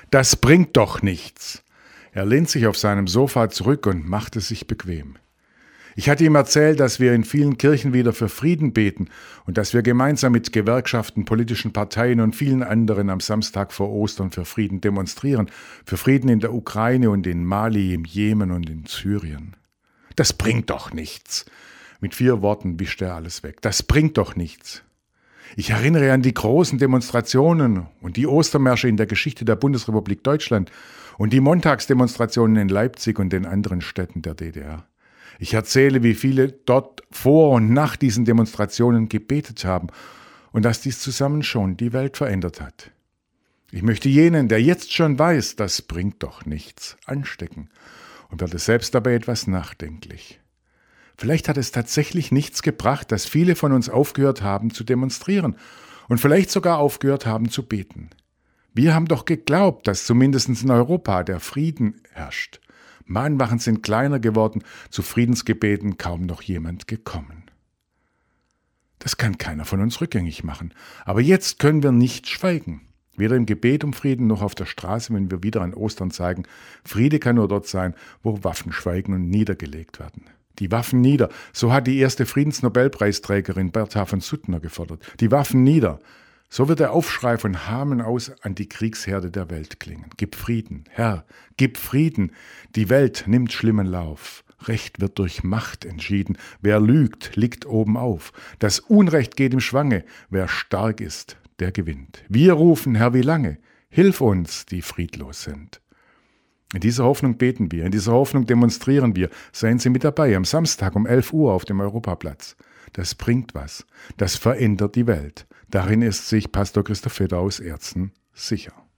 Das bringt doch nichts. Er lehnt sich auf seinem Sofa zurück und macht es sich bequem. Ich hatte ihm erzählt, dass wir in vielen Kirchen wieder für Frieden beten und dass wir gemeinsam mit Gewerkschaften, politischen Parteien und vielen anderen am Samstag vor Ostern für Frieden demonstrieren, für Frieden in der Ukraine und in Mali, im Jemen und in Syrien. Das bringt doch nichts. Mit 4 Worten wischt er alles weg. Das bringt doch nichts. Ich erinnere an die großen Demonstrationen und die Ostermärsche in der Geschichte der Bundesrepublik Deutschland und die Montagsdemonstrationen in Leipzig und den anderen Städten der DDR. Ich erzähle, wie viele dort vor und nach diesen Demonstrationen gebetet haben und dass dies zusammen schon die Welt verändert hat. Ich möchte jenen, der jetzt schon weiß, das bringt doch nichts, anstecken und werde selbst dabei etwas nachdenklich. Vielleicht hat es tatsächlich nichts gebracht, dass viele von uns aufgehört haben zu demonstrieren und vielleicht sogar aufgehört haben zu beten. Wir haben doch geglaubt, dass zumindest in Europa der Frieden herrscht. Mahnwachen sind kleiner geworden, zu Friedensgebeten kaum noch jemand gekommen. Das kann keiner von uns rückgängig machen. Aber jetzt können wir nicht schweigen. Weder im Gebet um Frieden noch auf der Straße, wenn wir wieder an Ostern zeigen, Friede kann nur dort sein, wo Waffen schweigen und niedergelegt werden. Die Waffen nieder, so hat die erste Friedensnobelpreisträgerin Bertha von Suttner gefordert. Die Waffen nieder. So wird der Aufschrei von Hameln aus an die Kriegsherde der Welt klingen. Gib Frieden, Herr, gib Frieden. Die Welt nimmt schlimmen Lauf. Recht wird durch Macht entschieden. Wer lügt, liegt oben auf. Das Unrecht geht im Schwange. Wer stark ist, der gewinnt. Wir rufen, Herr, wie lange? Hilf uns, die friedlos sind. In dieser Hoffnung beten wir, in dieser Hoffnung demonstrieren wir. Seien Sie mit dabei am Samstag um 11 Uhr auf dem Europaplatz. Das bringt was. Das verändert die Welt. Darin ist sich Pastor Christoph Feder aus Erzen sicher.